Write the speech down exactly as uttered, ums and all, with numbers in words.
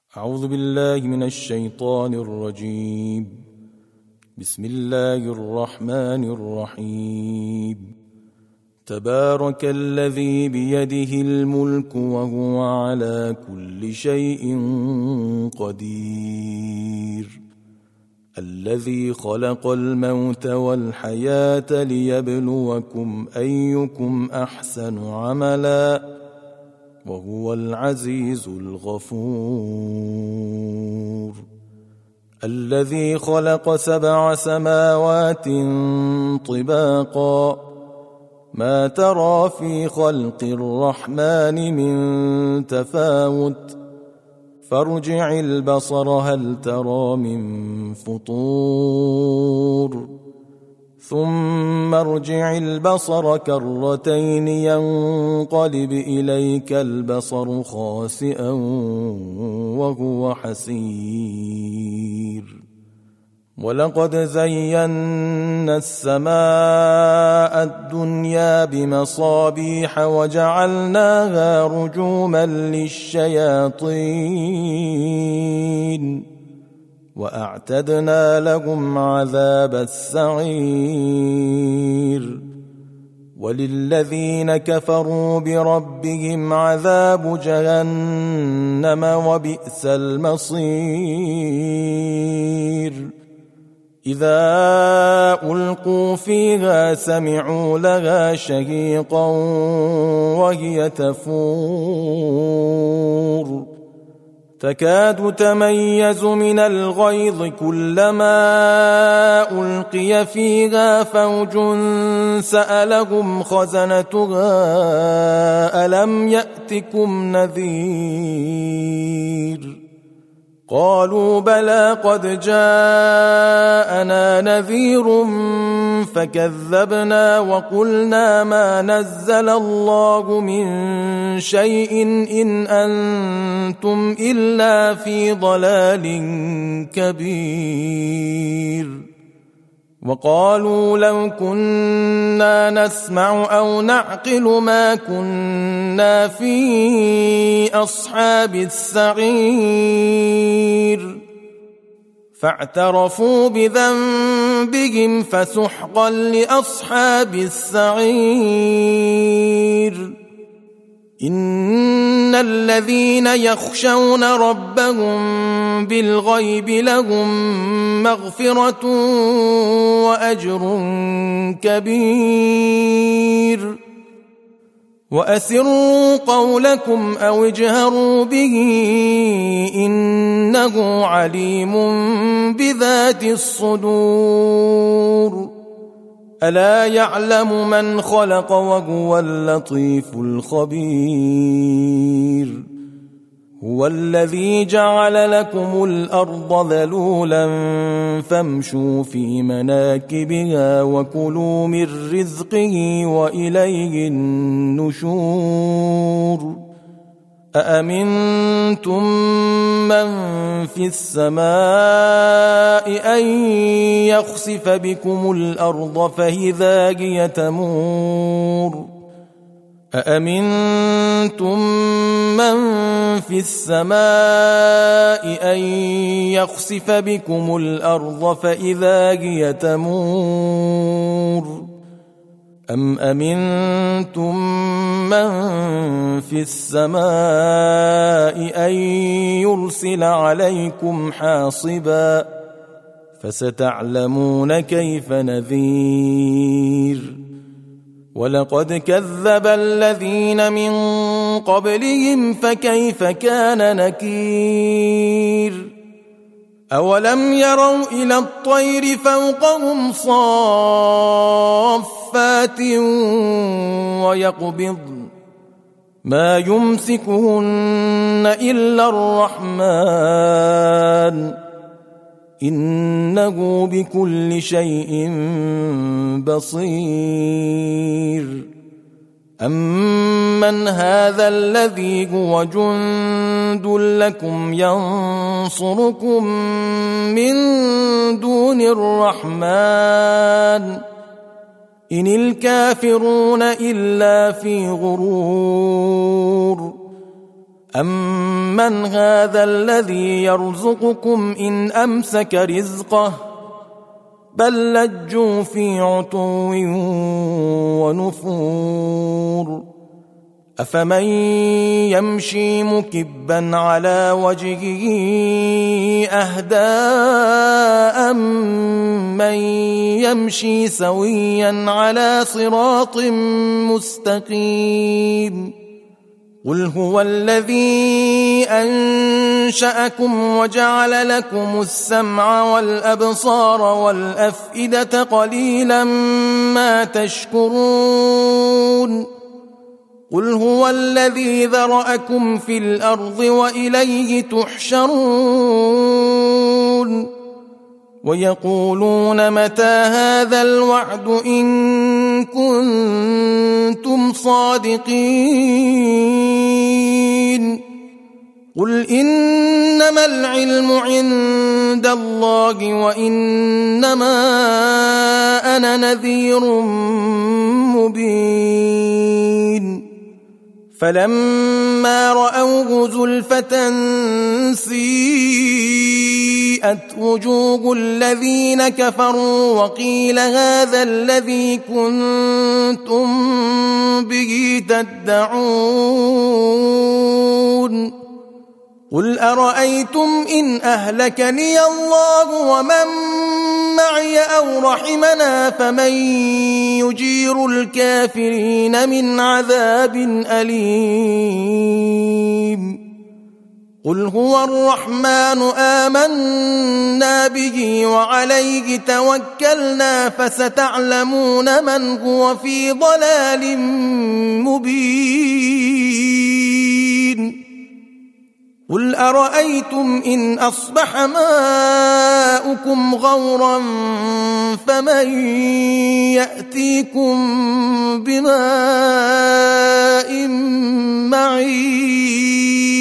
أعوذ بالله من الشيطان الرجيم. بسم الله الرحمن الرحيم. تبارك الذي بيده الملك وهو على كل شيء قدير، الذي خلق الموت والحياة ليبلوكم أيكم أحسن عملا وهو العزيز الغفور. الذي خلق سبع سماوات طباقا، ما ترى في خلق الرحمن من تفاوت، فارجع البصر هل ترى من فطور، ثم ارجع البصر كرتين ينقلب إليك البصر خاسئا وهو حسير. ولقد زينا السماء الدنيا بمصابيح وجعلناها رجوما للشياطين وأعتدنا لهم عذاب السعير. وللذين كفروا بربهم عذاب جهنم وبئس المصير. إذا ألقوا فيها سمعوا لها شهيقا وهي تفور، تكاد تميز من الغيظ كلما ألقي فيها فوج سألهم خزنتها ألم يأتكم نذير؟ قالوا بلى قد جاءنا نذير فكذبنا وقلنا ما نزل الله من شيء إن أنتم إلا في ضلال كبير. وقالوا لو كنا نسمع أو نعقل ما كنا في أصحاب السعير. فاعترفوا بذنبهم فسحقا لأصحاب السعير. إن الذين يخشون ربهم بالغيب لهم مغفرة وأجر كبير. وأسروا قولكم أو اجهروا به إنه عليم بذات الصدور. ألا يعلم من خلق وهو اللطيف الخبير. هو الذي جعل لكم الأرض ذلولا فامشوا في مناكبها وكلوا من رزقه وإليه النشور. أأمنتم من في السماء أن يخسف بكم الأرض فإذا هي تمور. أأمنتم من في السماء أن يخسف بكم الأرض فإذا هي تمور. أم أمنتم من في السماء أن يرسل عليكم حاصبا فستعلمون كيف نذير. ولقد كذب الذين من قبلهم فكيف كان نكير. أولم يروا إلى الطير فوقهم صافات ويقبضن ما يمسكهن إلا الرحمن إنه بكل شيء بصير. أمن هذا الذي هو جند لكم ينصركم من دون الرحمن إن الكافرون إلا في غرور. أَمَّنْ هَذَا الَّذِي يَرْزُقُكُمْ إِنْ أَمْسَكَ رِزْقَهُ بَل لَّجُّوا فِي عُتُوٍّ وَنُفُورٍ أَفَمَن يَمْشِي مُكِبًّا عَلَى وَجْهِهِ أَهْدَىٰ أَمَّن يَمْشِي سَوِيًّا عَلَى صِرَاطٍ مُّسْتَقِيمٍ قُلْ هُوَ الَّذِي أَنشَأَكُمْ وَجَعَلَ لَكُمُ السَّمْعَ وَالْأَبْصَارَ وَالْأَفْئِدَةَ قَلِيلًا مَّا تَشْكُرُونَ قُلْ هُوَ الَّذِي ذَرَأَكُمْ فِي الْأَرْضِ وَإِلَيْهِ تُحْشَرُونَ وَيَقُولُونَ مَتَىٰ هَٰذَا الْوَعْدُ إِن كُنتُمْ صَادِقِينَ قُلْ إِنَّمَا الْعِلْمُ عِندَ اللَّهِ وَإِنَّمَا أَنَا نَذِيرٌ مُّبِينٌ فَلَمَّا رَأَوْهُ زُلْفَةً سِيئَتْ وُجُوهُ الَّذِينَ كَفَرُوا وَقِيلَ هَٰذَا الَّذِي كُنتُم بِهِ تَدَّعُونَ قُلْ أَرَأَيْتُمْ إِنْ أَهْلَكَنِيَ اللَّهُ وَمَن مَّعِيَ أَوْ رَحِمَنَا فَمَن يُجِيرُ الْكَافِرِينَ مِنْ عَذَابٍ أَلِيمٍ قُلْ هُوَ الرَّحْمَٰنُ آمَنَّا بِهِ وَعَلَيْهِ تَوَكَّلْنَا فَسَتَعْلَمُونَ مَنْ هُوَ فِي ضَلَالٍ مُّبِينٍ قُلْ أَرَأَيْتُمْ إِنْ أَصْبَحَ مَاؤُكُمْ غَوْرًا فَمَن يَأْتِيكُم بِمَاءٍ مَّعِينٍ